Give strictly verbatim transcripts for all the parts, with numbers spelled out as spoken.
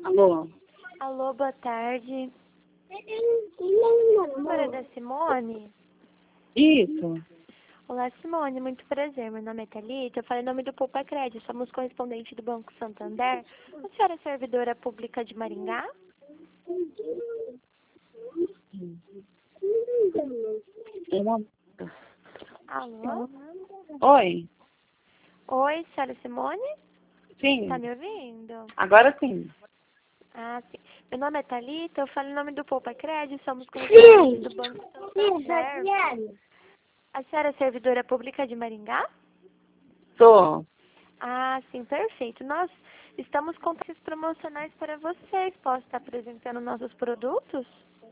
Alô? Alô, boa tarde. Número da Simone? Isso. Olá, Simone, muito prazer. Meu nome é Thalita, eu falo em nome do Poupa Crédito. Somos correspondente do Banco Santander. A senhora é servidora pública de Maringá? É uma... Alô? Oi? Oi, senhora Simone? Sim. Tá me ouvindo? Agora sim. Ah, sim. Meu nome é Thalita, eu falo em nome do Poupa Crédito. Somos correspondentes do Banco Santander. A senhora é servidora pública de Maringá? Sou. Ah, sim, perfeito. Nós estamos com taxas promocionais para vocês. Posso estar apresentando nossos produtos?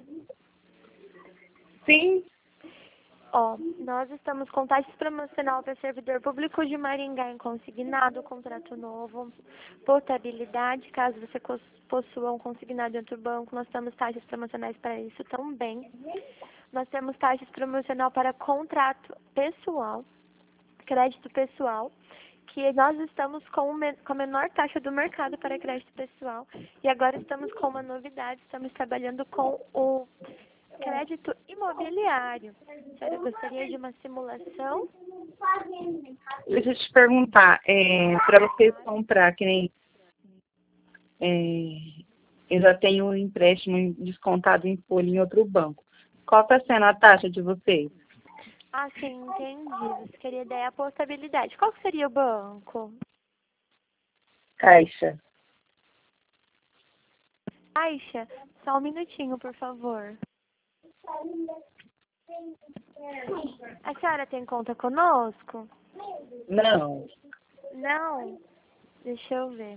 Sim. Ó, nós estamos com taxas promocional para servidor público de Maringá em consignado, contrato novo, portabilidade, caso você cos- possua um consignado dentro do banco, nós temos taxas promocionais para isso também. Nós temos taxas promocional para contrato pessoal, crédito pessoal, que nós estamos com, o men- com a menor taxa do mercado para crédito pessoal. E agora estamos com uma novidade, estamos trabalhando com o crédito imobiliário. A senhora gostaria de uma simulação? Deixa eu te perguntar, é, para vocês comprar, que nem é, eu já tenho um empréstimo descontado em folha em outro banco. Qual está sendo a taxa de vocês? Ah, sim, entendi. Você queria daí a portabilidade. Qual que seria o banco? Caixa. Aixa, só um minutinho, por favor. A senhora tem conta conosco? Não. Não? Deixa eu ver.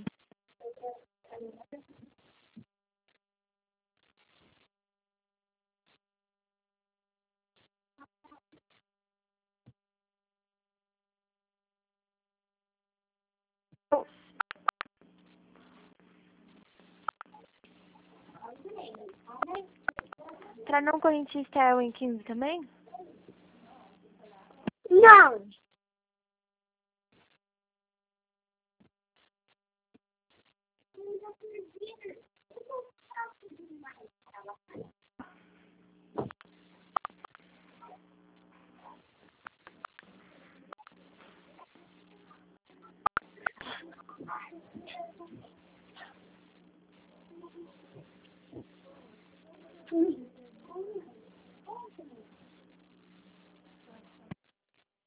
Para não correntista é o em quinze também? Não.